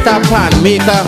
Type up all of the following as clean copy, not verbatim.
Mr. Pan Maker.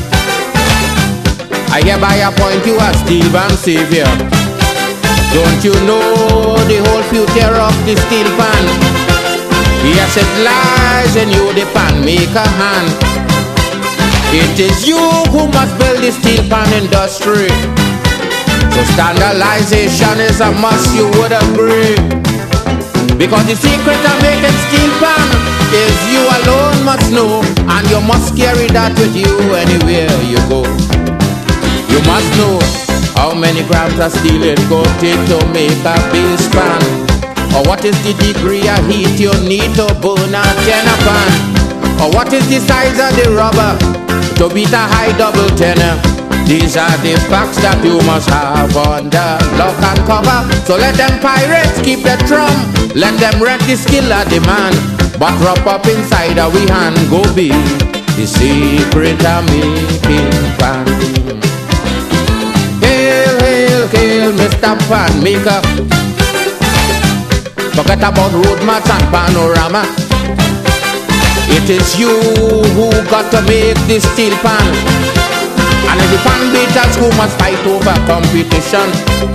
I hereby appoint you as steel pan savior. Don't you know the whole future of the steel pan? Yes, it lies in you, the pan maker hand. It is you who must build the steel pan industry. So standardization is a must, you would agree. Because the secret of making steel pan is you alone must know, and you must carry that with you anywhere you go. You must know how many grams of steel it go take to make a base pan, or what is the degree of heat you need to burn a tenor pan, or what is the size of the rubber to beat a high double tenor. These are the facts that you must have under lock and cover. So let them pirates keep the drum, let them rent the skill of the man, but wrap up inside a we hand go be the secret of making pan. Hail, hail, hail, Mr. Pan Maker. Forget about road mats and panorama. It is you who got to make this steel pan. And it's the pan beaters who must fight over competition.